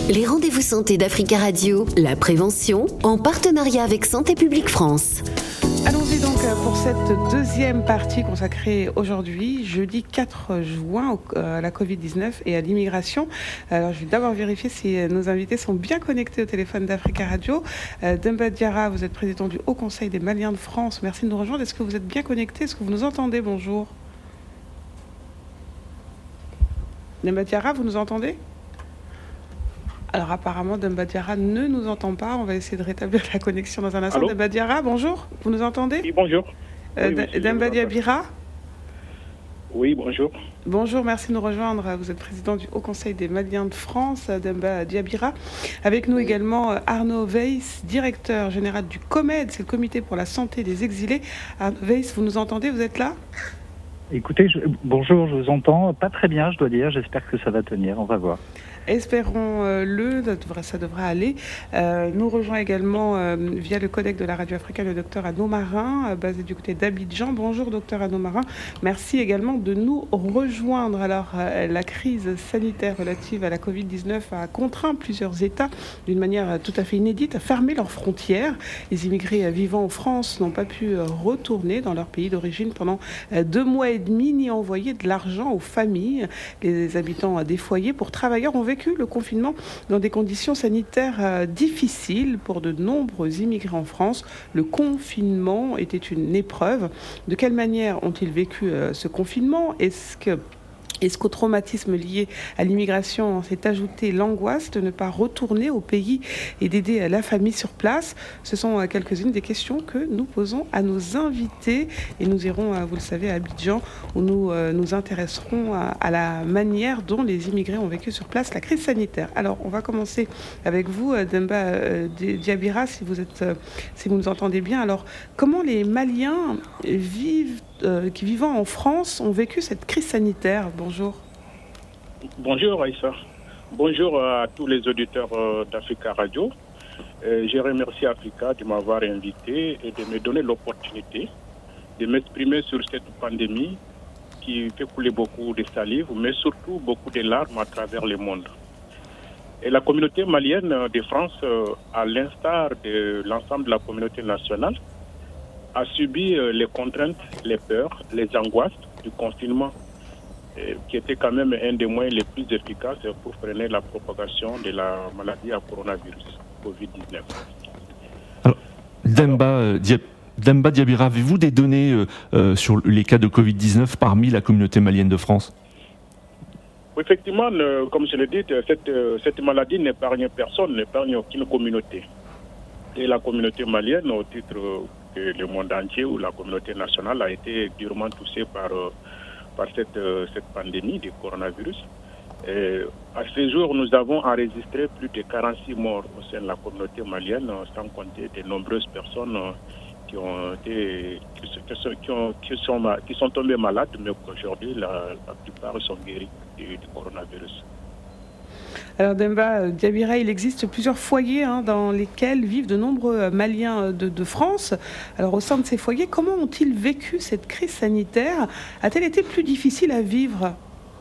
Les rendez-vous santé d'Africa Radio, la prévention, en partenariat avec Santé publique France. Allons-y donc pour cette deuxième partie consacrée aujourd'hui, jeudi 4 juin, à la Covid-19 et à l'immigration. Alors je vais d'abord vérifier si nos invités sont bien connectés au téléphone d'Africa Radio. Demba Diarra, vous êtes président du Haut Conseil des Maliens de France. Merci de nous rejoindre. Est-ce que vous êtes bien connectés? Est-ce que vous nous entendez? Bonjour. Demba Diarra, vous nous entendez? Alors apparemment, Demba Diarra ne nous entend pas. On va essayer de rétablir la connexion dans un instant. Allô? Demba Diarra, bonjour. Vous nous entendez? Oui, bonjour. Demba Diabira. Oui, bonjour. Bonjour, merci de nous rejoindre. Vous êtes président du Haut Conseil des Maliens de France, Demba Diabira. Avec nous également Arnaud Weiss, directeur général du COMED, c'est le Comité pour la santé des exilés. Arnaud Weiss, vous nous entendez? Vous êtes là? Écoutez, bonjour, je vous entends pas très bien, je dois dire. J'espère que ça va tenir, on va voir. Espérons-le, ça devrait aller. Nous rejoint également via le codec de la radio africaine le docteur Anneau Marin, basé du côté d'Abidjan. Bonjour docteur Anneau Marin, merci également de nous rejoindre. Alors la crise sanitaire relative à la Covid-19 a contraint plusieurs États d'une manière tout à fait inédite à fermer leurs frontières. Les immigrés vivant en France n'ont pas pu retourner dans leur pays d'origine pendant 2 mois et demi, ni envoyer de l'argent aux familles. Les habitants des foyers pour travailleurs ont vécu le confinement dans des conditions sanitaires difficiles pour de nombreux immigrés en France. Le confinement était une épreuve. De quelle manière ont-ils vécu ce confinement? Est-ce qu'au traumatisme lié à l'immigration s'est ajouté l'angoisse de ne pas retourner au pays et d'aider la famille sur place? Ce sont quelques-unes des questions que nous posons à nos invités et nous irons, vous le savez, à Abidjan où nous nous intéresserons à la manière dont les immigrés ont vécu sur place la crise sanitaire. Alors, on va commencer avec vous, Demba Diabira, si vous nous entendez bien. Alors, comment les Maliens qui vivant en France ont vécu cette crise sanitaire? Bonjour. Bonjour Aïssa. Bonjour à tous les auditeurs d'Africa Radio. Je remercie Africa de m'avoir invité et de me donner l'opportunité de m'exprimer sur cette pandémie qui fait couler beaucoup de salive, mais surtout beaucoup de larmes à travers le monde. Et la communauté malienne de France, à l'instar de l'ensemble de la communauté nationale, a subi les contraintes, les peurs, les angoisses du confinement, qui était quand même un des moyens les plus efficaces pour freiner la propagation de la maladie à coronavirus, Covid-19. Alors, Demba Diabira, avez-vous des données sur les cas de Covid-19 parmi la communauté malienne de France? Effectivement, comme je l'ai dit, cette maladie n'épargne personne, n'épargne aucune communauté. Et la communauté malienne, au titre que le monde entier ou la communauté nationale a été durement touchée par cette pandémie du coronavirus. Et à ce jour, nous avons enregistré plus de 46 morts au sein de la communauté malienne, sans compter de nombreuses personnes qui sont tombées malades, mais qu'aujourd'hui, la plupart sont guéris du coronavirus. Alors Demba Diabira, il existe plusieurs foyers dans lesquels vivent de nombreux Maliens de France. Alors au sein de ces foyers, comment ont-ils vécu cette crise sanitaire? A-t-elle été plus difficile à vivre?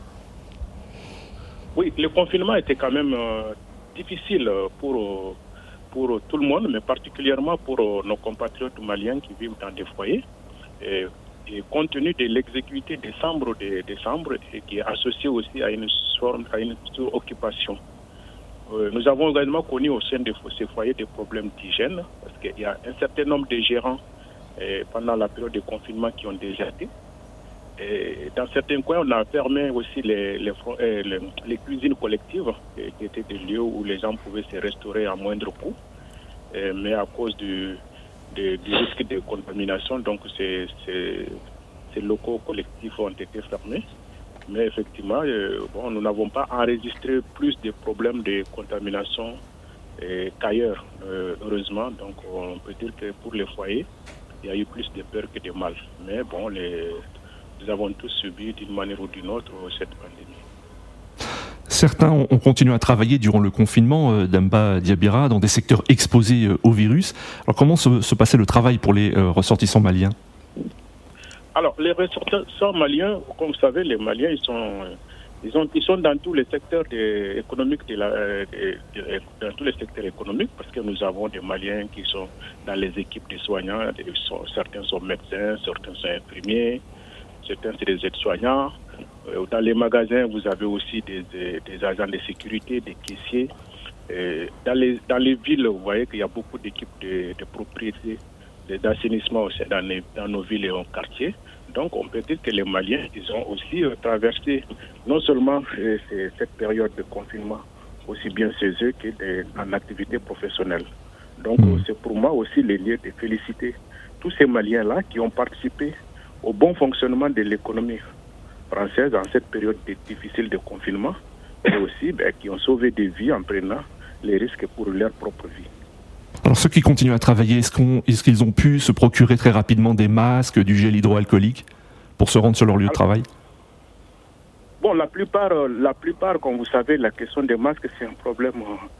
Oui, le confinement était quand même difficile pour tout le monde, mais particulièrement pour nos compatriotes maliens qui vivent dans des foyers. Et compte tenu de l'exécuté des chambres et qui est associée aussi à une suroccupation. Nous avons également connu au sein de ces foyers des problèmes d'hygiène, parce qu'il y a un certain nombre de gérants pendant la période de confinement qui ont déserté. Et dans certains coins, on a fermé aussi les cuisines collectives, qui étaient des lieux où les gens pouvaient se restaurer à moindre coût. Mais à cause du risque de contamination, donc ces locaux collectifs ont été fermés. Mais effectivement, nous n'avons pas enregistré plus de problèmes de contamination qu'ailleurs, heureusement. Donc on peut dire que pour les foyers, il y a eu plus de peur que de mal. Mais bon, nous avons tous subi d'une manière ou d'une autre cette pandémie. Certains ont continué à travailler durant le confinement, Demba Diabira, dans des secteurs exposés au virus. Alors comment se passait le travail pour les ressortissants maliens? Alors les ressortissants maliens, comme vous savez, les Maliens Ils sont dans tous les secteurs économiques dans tous les secteurs économiques, parce que nous avons des Maliens qui sont dans les équipes de soignants. Certains sont médecins, certains sont infirmiers, certains c'est des aides-soignants. Dans les magasins, vous avez aussi des agents de sécurité, des caissiers. Dans les villes, vous voyez qu'il y a beaucoup d'équipes de propriété, d'assainissement aussi dans nos villes et en quartiers. Donc, on peut dire que les Maliens, ils ont aussi traversé non seulement cette période de confinement, aussi bien chez eux qu'en activité professionnelle. Donc, c'est pour moi aussi le lieu de féliciter tous ces Maliens-là qui ont participé au bon fonctionnement de l'économie française en cette période difficile de confinement, mais aussi qui ont sauvé des vies en prenant les risques pour leur propre vie. Alors ceux qui continuent à travailler, est-ce qu'ils ont pu se procurer très rapidement des masques, du gel hydroalcoolique pour se rendre sur leur lieu de travail ? Bon, la plupart, comme vous savez, la question des masques, c'est un problème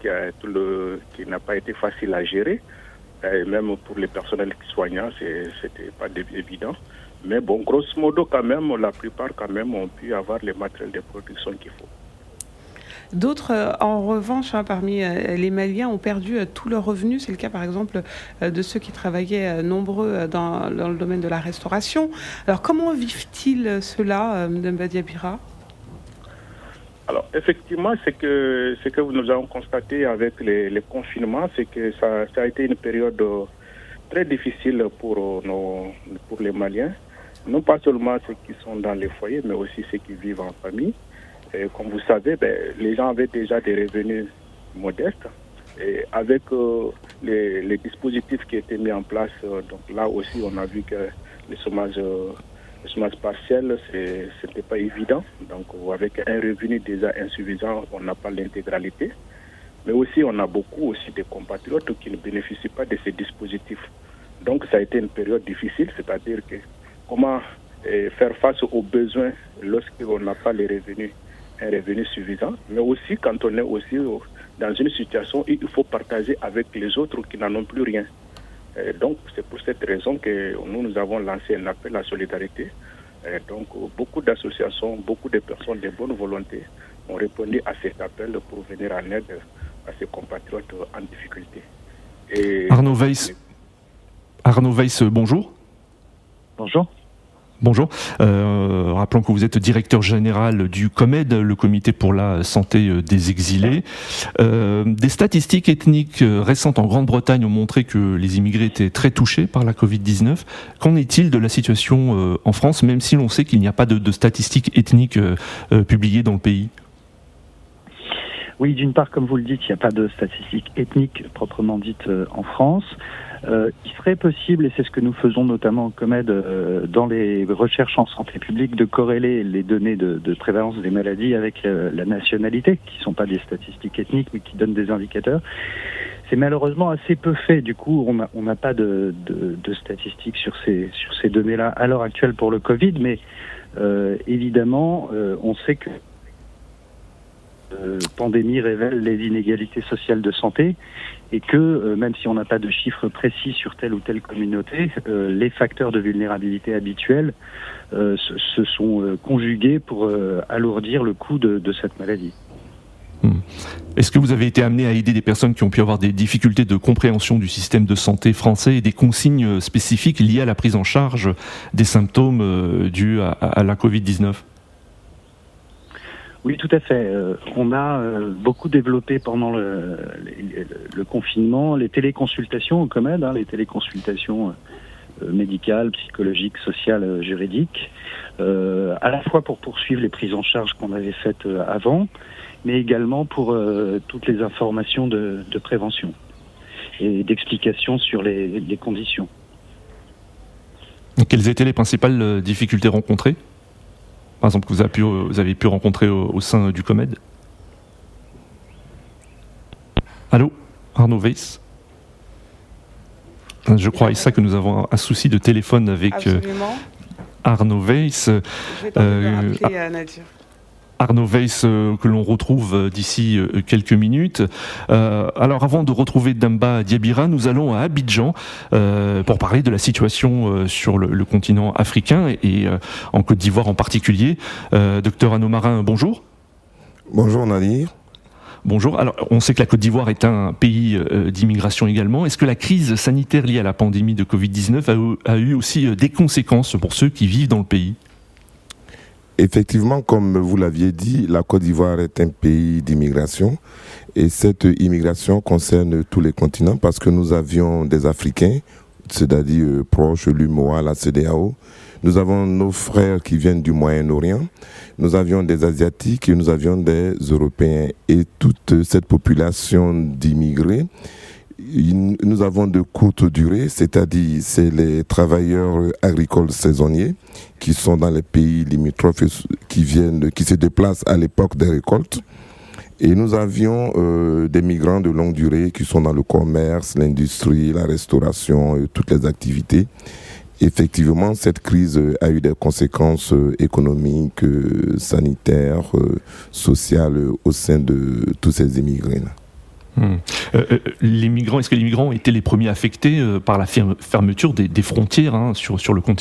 qui n'a pas été facile à gérer. Et même pour les personnels soignants, c'était pas évident. Mais bon, grosso modo, quand même, la plupart quand même ont pu avoir les matériels de production qu'il faut. D'autres, en revanche, parmi les Maliens, ont perdu tous leurs revenus. C'est le cas, par exemple, de ceux qui travaillaient nombreux dans le domaine de la restauration. Alors, comment vivent-ils cela, Demba Diabira ? Alors, effectivement, ce que nous avons constaté avec les confinements, c'est que ça a été une période très difficile pour les Maliens. Non pas seulement ceux qui sont dans les foyers, mais aussi ceux qui vivent en famille. Et comme vous savez, les gens avaient déjà des revenus modestes. Et avec les dispositifs qui étaient mis en place, donc là aussi, on a vu que le chômage partiel, c'était pas évident. Donc, avec un revenu déjà insuffisant, on n'a pas l'intégralité. Mais aussi, on a beaucoup aussi de compatriotes qui ne bénéficient pas de ces dispositifs. Donc, ça a été une période difficile, c'est-à-dire que comment faire face aux besoins lorsqu'on n'a pas un revenu suffisant, mais aussi quand on est aussi dans une situation où il faut partager avec les autres qui n'en ont plus rien. Donc c'est pour cette raison que nous avons lancé un appel à solidarité. Donc beaucoup d'associations, beaucoup de personnes de bonne volonté ont répondu à cet appel pour venir en aide à ces compatriotes en difficulté. Arnaud Weiss, bonjour. Bonjour. Bonjour. Rappelons que vous êtes directeur général du COMED, le Comité pour la santé des exilés. Des statistiques ethniques récentes en Grande-Bretagne ont montré que les immigrés étaient très touchés par la Covid-19. Qu'en est-il de la situation en France, même si l'on sait qu'il n'y a pas de statistiques ethniques publiées dans le pays ? Oui, d'une part, comme vous le dites, il n'y a pas de statistiques ethniques proprement dites en France. Il serait possible, et c'est ce que nous faisons notamment au COMED dans les recherches en santé publique, de corréler les données de prévalence des maladies avec la nationalité, qui ne sont pas des statistiques ethniques, mais qui donnent des indicateurs. C'est malheureusement assez peu fait. Du coup, on n'a pas de statistiques sur ces données-là à l'heure actuelle pour le Covid, mais évidemment, on sait que pandémie révèle les inégalités sociales de santé et que même si on n'a pas de chiffres précis sur telle ou telle communauté, les facteurs de vulnérabilité habituels se sont conjugués pour alourdir le coût de cette maladie. Est-ce que vous avez été amené à aider des personnes qui ont pu avoir des difficultés de compréhension du système de santé français et des consignes spécifiques liées à la prise en charge des symptômes dus à la Covid-19 ? Oui, tout à fait. On a beaucoup développé pendant le confinement les téléconsultations au COMED, les téléconsultations médicales, psychologiques, sociales, juridiques, à la fois pour poursuivre les prises en charge qu'on avait faites avant, mais également pour toutes les informations de prévention et d'explication sur les conditions. Quelles étaient les principales difficultés rencontrées ? Par exemple, que vous avez pu rencontrer au sein du COMED ? Allô, Arnaud Weiss ? Je crois, Issa, que nous avons un souci de téléphone avec Arnaud Weiss. Je vais tenter de rappeler Nadir. Arnaud Weiss, que l'on retrouve d'ici quelques minutes. Alors, avant de retrouver Demba Diabira, nous allons à Abidjan pour parler de la situation sur le continent africain et en Côte d'Ivoire en particulier. Docteur Arnaud Marin, bonjour. Bonjour Nadir. Bonjour. Alors, on sait que la Côte d'Ivoire est un pays d'immigration également. Est-ce que la crise sanitaire liée à la pandémie de Covid-19 a eu aussi des conséquences pour ceux qui vivent dans le pays ? Effectivement, comme vous l'aviez dit, la Côte d'Ivoire est un pays d'immigration et cette immigration concerne tous les continents parce que nous avions des Africains, c'est-à-dire proches, l'UMOA, la CEDEAO. Nous avons nos frères qui viennent du Moyen-Orient, nous avions des Asiatiques et nous avions des Européens. Et toute cette population d'immigrés, nous avons de courte durée, c'est-à-dire c'est les travailleurs agricoles saisonniers qui sont dans les pays limitrophes, qui se déplacent à l'époque des récoltes. Et nous avions des migrants de longue durée qui sont dans le commerce, l'industrie, la restauration et toutes les activités. Effectivement, cette crise a eu des conséquences économiques, sanitaires, sociales au sein de tous ces immigrés-là. Est-ce que les migrants ont été les premiers affectés par la fermeture des frontières sur le continent ?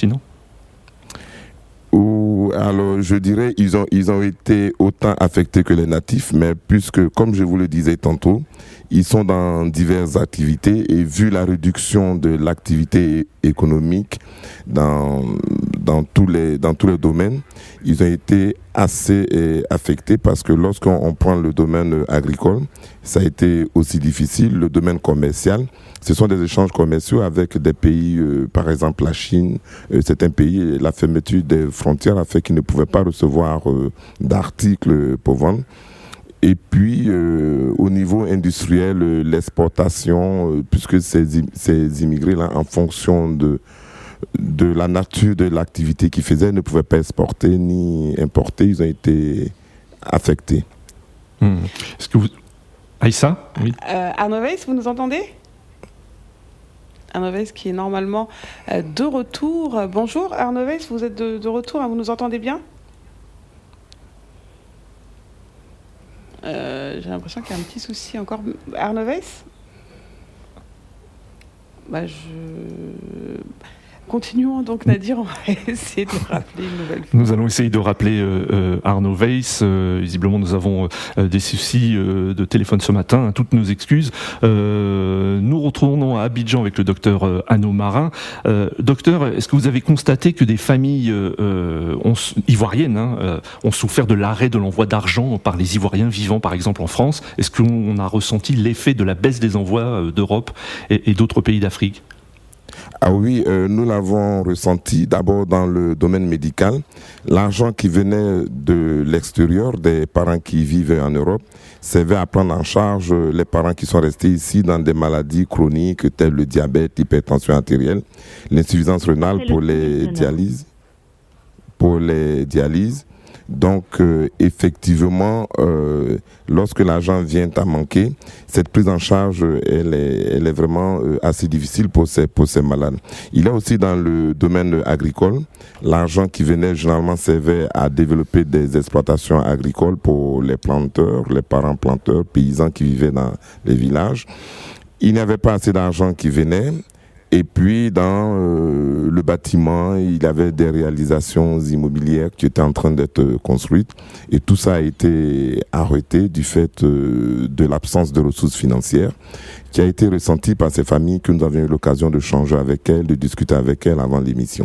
Alors, je dirais ils ont été autant affectés que les natifs, mais puisque, comme je vous le disais tantôt, ils sont dans diverses activités et vu la réduction de l'activité économique dans tous les domaines, ils ont été assez affectés parce que lorsqu'on prend le domaine agricole, ça a été aussi difficile. Le domaine commercial, ce sont des échanges commerciaux avec des pays, par exemple la Chine, c'est un pays, la fermeture des frontières a fait qu'ils ne pouvaient pas recevoir d'articles pour vendre. Et puis, au niveau industriel, l'exportation, puisque ces immigrés-là, en fonction de la nature de l'activité qu'ils faisaient, ne pouvaient pas exporter ni importer, ils ont été affectés. Est-ce que vous... Aïssa ? Oui. Arnaud Weiss, vous nous entendez ? Arnaud Weiss qui est normalement de retour. Bonjour Arnaud Weiss, vous êtes de retour, vous nous entendez bien ? J'ai l'impression qu'il y a un petit souci encore. Arnaud Weiss ? Continuons donc Nadir, on va essayer de rappeler une nouvelle fois. Nous allons essayer de rappeler Arnaud Weiss. Visiblement nous avons des soucis de téléphone ce matin, toutes nos excuses. Nous retournons à Abidjan avec le docteur Arnaud Marin. Docteur, est-ce que vous avez constaté que des familles ivoiriennes ont souffert de l'arrêt de l'envoi d'argent par les Ivoiriens vivant par exemple en France ? Est-ce qu'on a ressenti l'effet de la baisse des envois d'Europe et d'autres pays d'Afrique ? Ah oui, nous l'avons ressenti d'abord dans le domaine médical. L'argent qui venait de l'extérieur, des parents qui vivaient en Europe, servait à prendre en charge les parents qui sont restés ici dans des maladies chroniques telles le diabète, l'hypertension artérielle, l'insuffisance rénale pour les dialyses. Donc, effectivement, lorsque l'argent vient à manquer, cette prise en charge, elle est vraiment assez difficile pour ces malades. Il y a aussi dans le domaine agricole, l'argent qui venait généralement servait à développer des exploitations agricoles pour les planteurs, les parents planteurs, paysans qui vivaient dans les villages. Il n'y avait pas assez d'argent qui venait. Et puis, dans le bâtiment, il y avait des réalisations immobilières qui étaient en train d'être construites. Et tout ça a été arrêté du fait de l'absence de ressources financières qui a été ressentie par ces familles que nous avions eu l'occasion de changer avec elles, de discuter avec elles avant l'émission.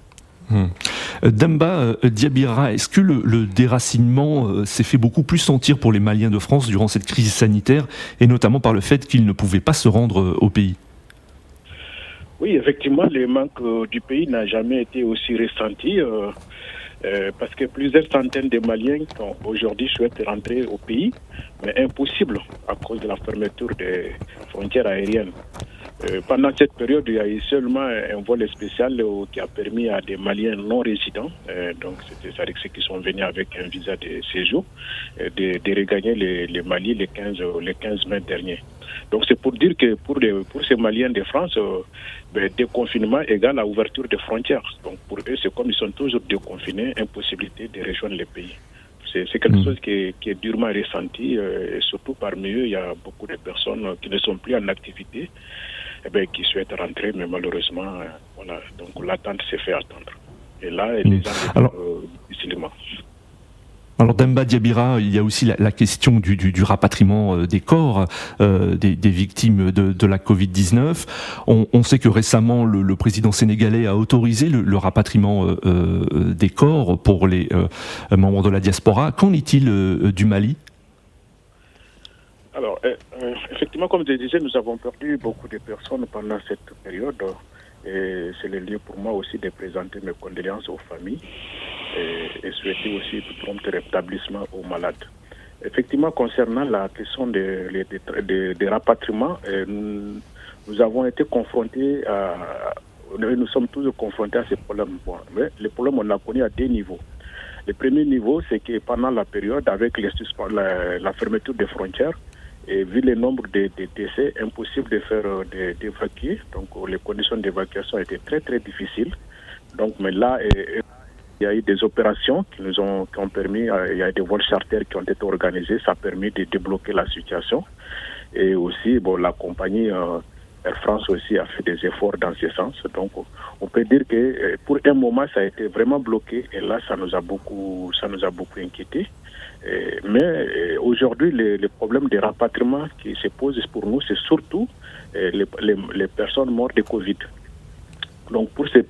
Demba Diabira, est-ce que le déracinement s'est fait beaucoup plus sentir pour les Maliens de France durant cette crise sanitaire et notamment par le fait qu'ils ne pouvaient pas se rendre au pays ? Oui, effectivement, le manque du pays n'a jamais été aussi ressenti parce que plusieurs centaines de Maliens qui aujourd'hui souhaitent rentrer au pays, mais impossible à cause de la fermeture des frontières aériennes. Pendant cette période, il y a eu seulement un vol spécial qui a permis à des Maliens non résidents, donc c'est-à-dire ceux qui sont venus avec un visa de séjour, de regagner le Mali le 15 mai dernier. Donc c'est pour dire que pour ces Maliens de France, déconfinement égale à ouverture des frontières. Donc pour eux, c'est comme ils sont toujours déconfinés, impossibilité de rejoindre le pays. C'est quelque chose qui est durement ressenti, et surtout parmi eux, il y a beaucoup de personnes qui ne sont plus en activité, qui souhaitent rentrer, mais malheureusement, donc l'attente s'est fait attendre. Et là, les gens difficilement. Alors Demba Diabira, il y a aussi la question du rapatriement des corps des victimes de la Covid-19. On sait que récemment, le président sénégalais a autorisé le rapatriement des corps pour les membres de la diaspora. Qu'en est-il du Mali ? Alors, effectivement, comme je disais, nous avons perdu beaucoup de personnes pendant cette période. Et c'est le lieu pour moi aussi de présenter mes condoléances aux familles et souhaiter aussi tout prompt rétablissement aux malades. Effectivement, concernant la question des rapatriements, nous avons été confrontés nous sommes toujours confrontés à ces problèmes. Bon, mais les problèmes, on a connu à 2 niveaux. Le premier niveau, c'est que pendant la période, avec la fermeture des frontières, et vu le nombre de décès, impossible de faire d'évacuer. Donc les conditions d'évacuation étaient très très difficiles. Donc mais là, il y a eu des opérations qui ont permis, il y a des vols charters qui ont été organisés, ça a permis de débloquer la situation. Et aussi, la compagnie Air France aussi a fait des efforts dans ce sens. Donc on peut dire que pour un moment, ça a été vraiment bloqué et là, ça nous a beaucoup inquiétés. Mais aujourd'hui, les problèmes de rapatriement qui se posent pour nous, c'est surtout les personnes mortes de Covid. Donc pour ces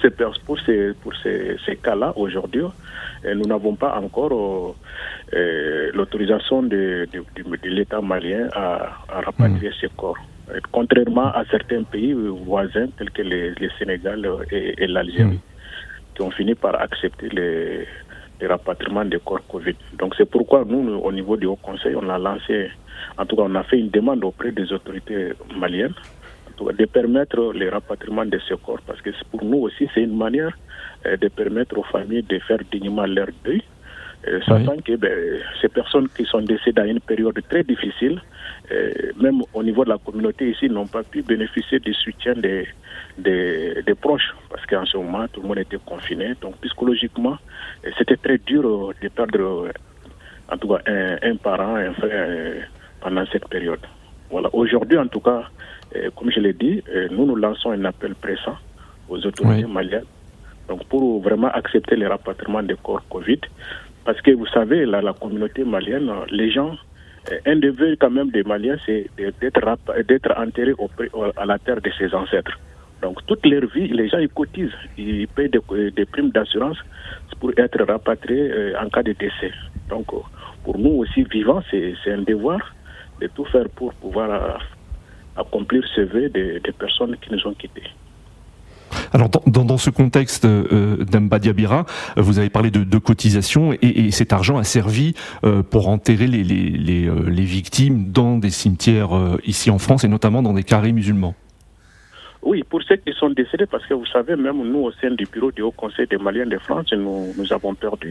cas-là, aujourd'hui, nous n'avons pas encore l'autorisation de l'État malien à rapatrier ces corps. Contrairement à certains pays voisins tels que le Sénégal et l'Algérie, qui ont fini par accepter les rapatriements des corps Covid. Donc c'est pourquoi nous, au niveau du Haut Conseil, on a fait une demande auprès des autorités maliennes de permettre les rapatriements de ces corps, parce que pour nous aussi c'est une manière de permettre aux familles de faire dignement leur deuil, sachant que ces personnes qui sont décédées à une période très difficile, même au niveau de la communauté ici, n'ont pas pu bénéficier du soutien des proches, parce qu'en ce moment tout le monde était confiné, donc psychologiquement c'était très dur de perdre en tout cas un parent, un frère pendant cette période. Voilà. Aujourd'hui en tout cas, comme je l'ai dit, nous lançons un appel pressant aux autorités maliennes, donc pour vraiment accepter les rapatriements des corps Covid, parce que vous savez, la communauté malienne, les gens, un des vœux quand même des Maliens, c'est d'être enterrés à la terre de ses ancêtres. Donc toute leur vie, les gens ils cotisent, ils payent des primes d'assurance pour être rapatriés en cas de décès. Donc pour nous aussi vivants, c'est un devoir de tout faire pour pouvoir accomplir ce vœu des personnes qui nous ont quittés. Alors dans ce contexte d'Emba Diabira, vous avez parlé de cotisation et cet argent a servi pour enterrer les victimes dans des cimetières ici en France et notamment dans des carrés musulmans. Oui, pour ceux qui sont décédés, parce que vous savez, même nous au sein du bureau du Haut Conseil des Maliens de France, nous avons perdu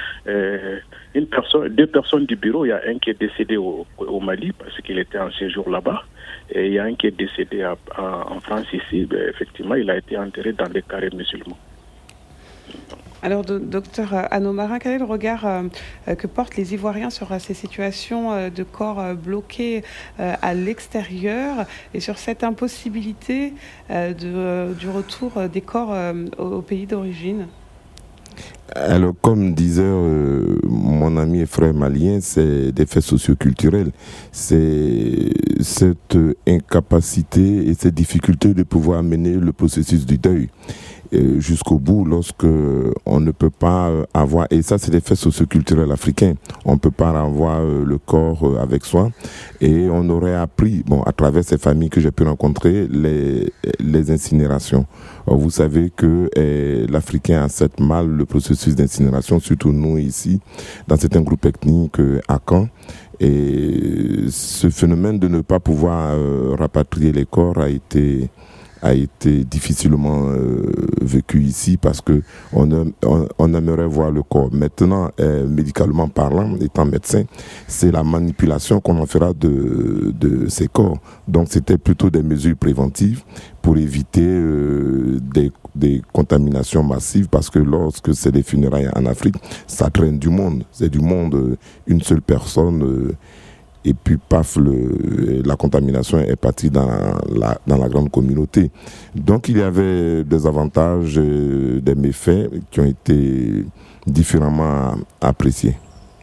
2 personnes du bureau. Il y a un qui est décédé au Mali parce qu'il était en séjour là-bas. Et il y a un qui est décédé en France ici. Effectivement, il a été enterré dans des carrés musulmans. Alors, docteur Anneau Marin, quel est le regard que portent les Ivoiriens sur ces situations de corps bloqués à l'extérieur et sur cette impossibilité du retour des corps au pays d'origine ? Alors, comme disait mon ami et frère malien, c'est des faits socioculturels. C'est cette incapacité et cette difficulté de pouvoir mener le processus du deuil jusqu'au bout lorsque on ne peut pas avoir, et ça c'est des faits socioculturels africains, on ne peut pas avoir le corps avec soi, et on aurait appris, à travers ces familles que j'ai pu rencontrer, les incinérations. Alors, vous savez que l'Africain accepte mal le processus d'incinération, surtout nous ici, dans certains groupes ethniques à Caen. Et ce phénomène de ne pas pouvoir rapatrier les corps a été difficilement vécu ici parce que on aimerait voir le corps. Maintenant, médicalement parlant, étant médecin, c'est la manipulation qu'on en fera de ces corps. Donc c'était plutôt des mesures préventives pour éviter des contaminations massives, parce que lorsque c'est des funérailles en Afrique, ça traîne du monde. C'est du monde, une seule personne... et puis paf, la contamination est partie dans la grande communauté. Donc il y avait des avantages, des méfaits qui ont été différemment appréciés.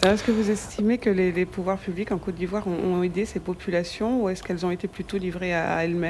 Alors, est-ce que vous estimez que les pouvoirs publics en Côte d'Ivoire ont aidé ces populations ou est-ce qu'elles ont été plutôt livrées à elles-mêmes ?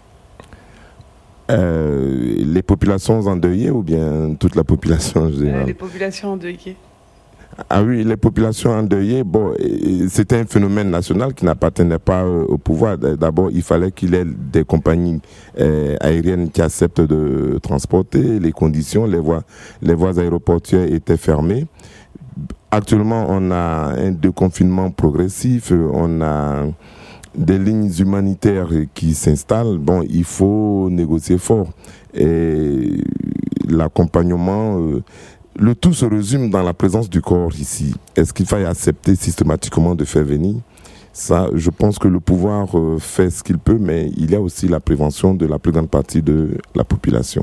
Les populations endeuillées ou bien toute la population en général ? Les populations endeuillées. Ah oui, les populations endeuillées, c'était un phénomène national qui n'appartenait pas au pouvoir. D'abord, il fallait qu'il y ait des compagnies aériennes qui acceptent de transporter. Les conditions, les voies aéroportuaires étaient fermées. Actuellement, on a un déconfinement progressif, on a des lignes humanitaires qui s'installent. Il faut négocier fort. Et l'accompagnement... le tout se résume dans la présence du corps ici. Est-ce qu'il faille accepter systématiquement de faire venir ? Ça, je pense que le pouvoir fait ce qu'il peut, mais il y a aussi la prévention de la plus grande partie de la population.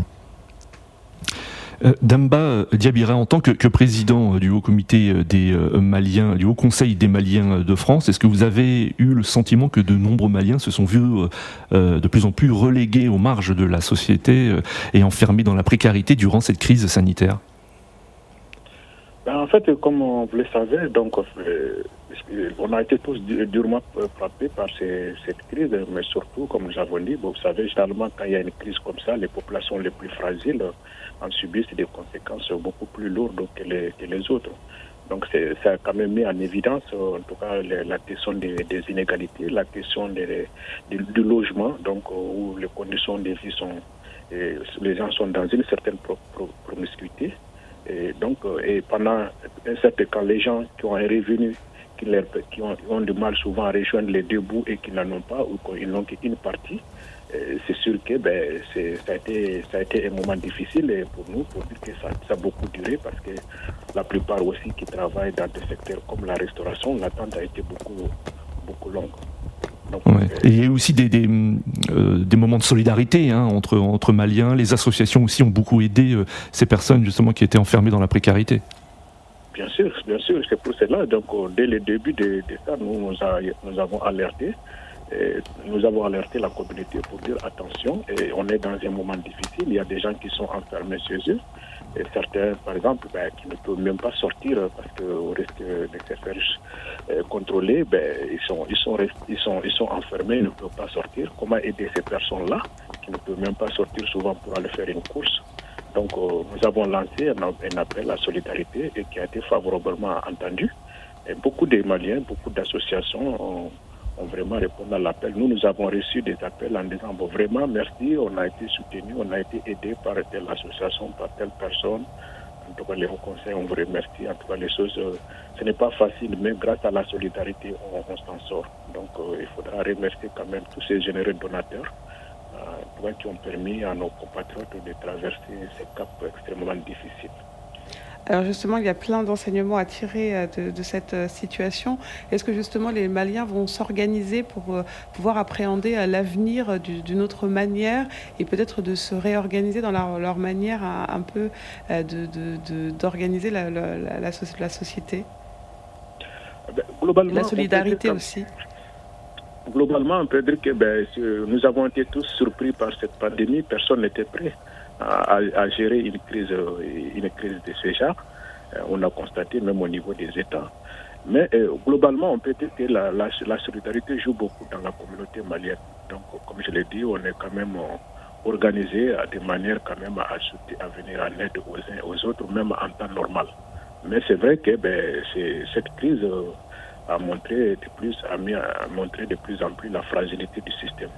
Damba Diabira, en tant que président du Haut Comité des Maliens, du Haut Conseil des Maliens de France, est-ce que vous avez eu le sentiment que de nombreux Maliens se sont vus de plus en plus relégués aux marges de la société et enfermés dans la précarité durant cette crise sanitaire ? En fait, comme vous le savez, donc, on a été tous durement frappés par cette crise, mais surtout, comme nous avons dit, vous savez, généralement, quand il y a une crise comme ça, les populations les plus fragiles en subissent des conséquences beaucoup plus lourdes que les autres. Donc, ça a quand même mis en évidence, en tout cas, la question des inégalités, la question du logement, donc, où les conditions de vie les gens sont dans une certaine promiscuité. Et donc, pendant un certain temps, les gens qui ont un revenu, qui ont du mal souvent à rejoindre les deux bouts et qui n'en ont pas ou qu'ils n'ont qu'une partie, c'est sûr que ça a été un moment difficile pour nous, pour dire que ça a beaucoup duré parce que la plupart aussi qui travaillent dans des secteurs comme la restauration, l'attente a été beaucoup longue. Donc, Et il y a eu aussi des moments de solidarité entre Maliens. Les associations aussi ont beaucoup aidé ces personnes justement qui étaient enfermées dans la précarité. Bien sûr, c'est pour cela. Donc, dès le début de ça, nous avons alerté. Nous avons alerté la communauté pour dire attention, et on est dans un moment difficile. Il y a des gens qui sont enfermés chez eux. Et certains, par exemple, qui ne peuvent même pas sortir parce qu'au risque de se faire contrôler, ils sont enfermés, ils ne peuvent pas sortir. Comment aider ces personnes-là qui ne peuvent même pas sortir souvent pour aller faire une course? Donc, nous avons lancé un appel à solidarité et qui a été favorablement entendu. Et beaucoup de Maliens, beaucoup d'associations ont vraiment répondu à l'appel. Nous avons reçu des appels en disant vraiment merci, on a été soutenus, on a été aidés par telle association, par telle personne. En tout cas, les hauts conseils, on vous remercie. En tout cas, les choses, ce n'est pas facile, mais grâce à la solidarité, on s'en sort. Donc, il faudra remercier quand même tous ces généreux donateurs qui ont permis à nos compatriotes de traverser ces caps extrêmement difficiles. Alors justement, il y a plein d'enseignements à tirer de cette situation. Est-ce que justement les Maliens vont s'organiser pour pouvoir appréhender l'avenir d'une autre manière et peut-être de se réorganiser dans leur manière un peu d'organiser la société ? Globalement, la solidarité aussi. Globalement, on peut dire que nous avons été tous surpris par cette pandémie. Personne n'était prêt à gérer une crise de ce genre. On a constaté même au niveau des États. Mais globalement, on peut dire que la solidarité joue beaucoup dans la communauté malienne. Donc, comme je l'ai dit, on est quand même organisé de manière quand même à venir en aide aux uns et aux autres, même en temps normal. Mais c'est vrai que cette crise a montré de plus en plus la fragilité du système.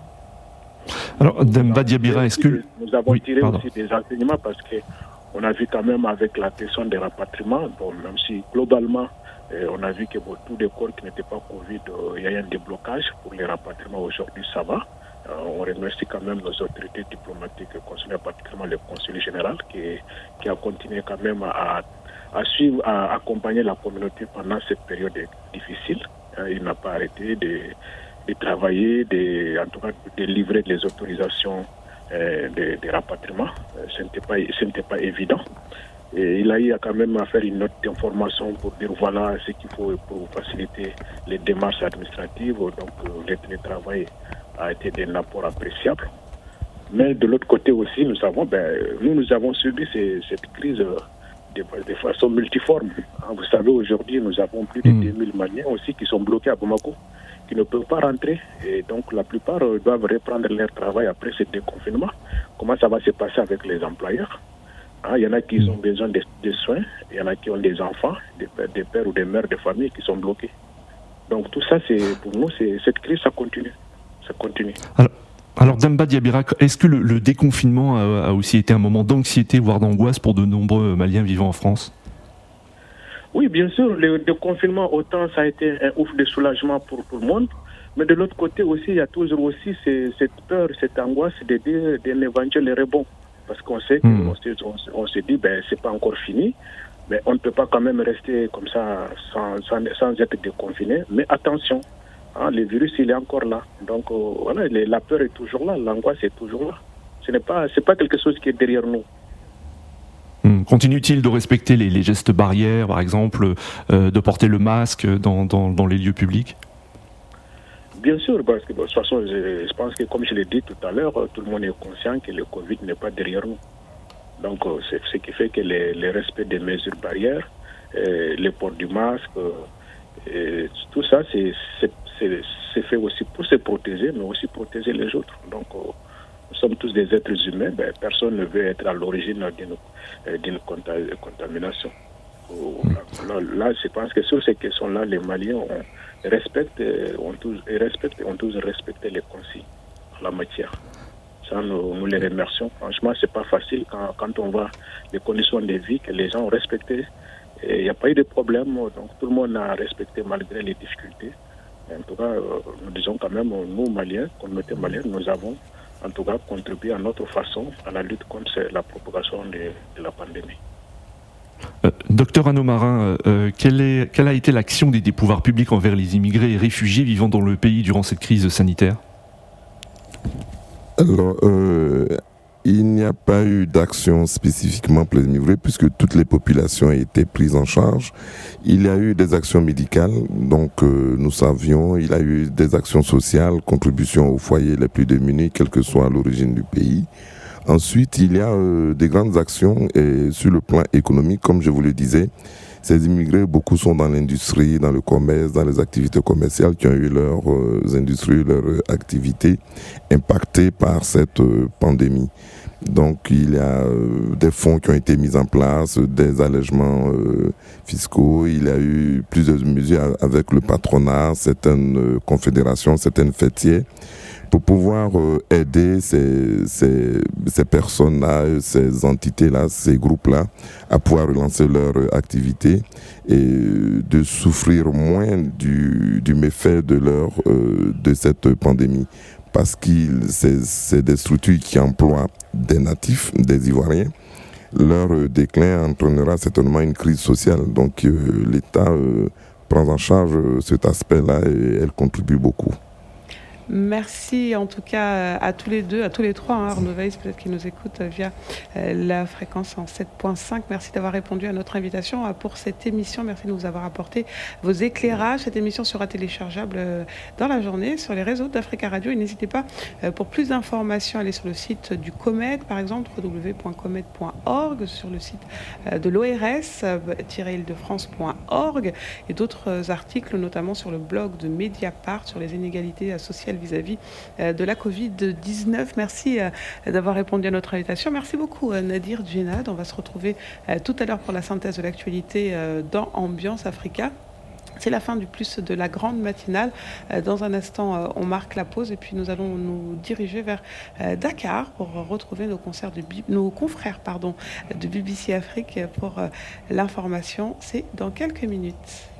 Alors, Damba Diabira, est-ce que... Nous avons tiré aussi des enseignements parce qu'on a vu quand même avec la question des rapatriements, même si globalement, on a vu que tous les corps qui n'étaient pas Covid, il y a eu un déblocage pour les rapatriements. Aujourd'hui, ça va. On remercie quand même nos autorités diplomatiques consulaires, particulièrement le consul général, qui a continué quand même à suivre, à accompagner la communauté pendant cette période difficile. Il n'a pas arrêté de travailler, en tout cas de livrer les autorisations des rapatriements. Ce n'était pas évident. Et il a eu quand même à faire une note d'information pour dire voilà ce qu'il faut pour faciliter les démarches administratives. Donc le télétravail a été d'un apport appréciable. Mais de l'autre côté aussi, nous avons subi cette crise de façon multiforme. Vous savez, aujourd'hui, nous avons plus de 2000 Maliens aussi qui sont bloqués à Bamako, qui ne peuvent pas rentrer. Et donc, la plupart doivent reprendre leur travail après ce déconfinement. Comment ça va se passer avec les employeurs? Il y en a qui ont besoin de soins, il y en a qui ont des enfants, des pères ou des mères de famille qui sont bloqués. Donc, tout ça, pour nous, cette crise, ça continue. Ça continue. Alors Damba Diabira, est-ce que le déconfinement a aussi été un moment d'anxiété, voire d'angoisse pour de nombreux Maliens vivant en France? Oui, bien sûr, le déconfinement, autant ça a été un ouf de soulagement pour tout le monde, mais de l'autre côté aussi, il y a toujours aussi cette peur, cette angoisse d'un éventuel rebond. Parce qu'on sait on se dit, c'est pas encore fini, mais on ne peut pas quand même rester comme ça sans être déconfiné. Mais attention, le virus, il est encore là. Donc voilà, la peur est toujours là, l'angoisse est toujours là. C'est pas quelque chose qui est derrière nous. Continue-t-il de respecter les gestes barrières, par exemple, de porter le masque dans les lieux publics? Bien sûr, parce que de toute façon, je pense que comme je l'ai dit tout à l'heure, tout le monde est conscient que le Covid n'est pas derrière nous. Donc c'est ce qui fait que le respect des mesures barrières, le port du masque, tout ça, c'est fait aussi pour se protéger, mais aussi protéger les autres. Donc nous sommes tous des êtres humains, personne ne veut être à l'origine d'une contamination. Là, je pense que sur ces questions-là, les Maliens ont tous respecté les consignes en la matière. Ça, nous les remercions. Franchement, c'est pas facile quand on voit les conditions de vie que les gens ont respectées. Il n'y a pas eu de problème, donc tout le monde a respecté malgré les difficultés. En tout cas, nous disons quand même, nous Maliens, communauté malienne, nous avons en tout cas contribué à notre façon à la lutte contre la propagation de la pandémie. Docteur Arnaud Marin, quelle a été l'action des pouvoirs publics envers les immigrés et réfugiés vivant dans le pays durant cette crise sanitaire? Alors, il n'y a pas eu d'action spécifiquement pour les immigrés puisque toutes les populations ont été prises en charge. Il y a eu des actions médicales, donc nous savions, il y a eu des actions sociales, contribution aux foyers les plus démunis, quelle que soit l'origine du pays. Ensuite, il y a des grandes actions sur le plan économique, comme je vous le disais. Ces immigrés, beaucoup sont dans l'industrie, dans le commerce, dans les activités commerciales qui ont eu leurs industries, leurs activités impactées par cette pandémie. Donc, il y a des fonds qui ont été mis en place, des allègements fiscaux. Il y a eu plusieurs mesures avec le patronat, certaines confédérations, certaines fêtières, pour pouvoir aider ces personnes-là, ces entités-là, ces groupes-là, à pouvoir relancer leur activité et de souffrir moins du méfait de cette pandémie. Parce que c'est des structures qui emploient des natifs, des Ivoiriens. Leur déclin entraînera certainement une crise sociale. Donc l'État prend en charge cet aspect-là et elle contribue beaucoup. Merci en tout cas à tous les deux, à tous les trois, Arnaud Weiss peut-être qui nous écoute via la fréquence en 7.5. Merci d'avoir répondu à notre invitation pour cette émission. Merci de nous avoir apporté vos éclairages. Cette émission sera téléchargeable dans la journée sur les réseaux d'Africa Radio. Et n'hésitez pas, pour plus d'informations, à aller sur le site du COMED, par exemple, www.comed.org, sur le site de l'ORS-île-de-france.org et d'autres articles, notamment sur le blog de Mediapart, sur les inégalités sociales vis-à-vis de la Covid-19. Merci d'avoir répondu à notre invitation. Merci beaucoup Nadir Djenad. On va se retrouver tout à l'heure pour la synthèse de l'actualité dans Ambiance Africa. C'est la fin du plus de la grande matinale. Dans un instant, on marque la pause et puis nous allons nous diriger vers Dakar pour retrouver nos confrères de BBC Afrique pour l'information. C'est dans quelques minutes.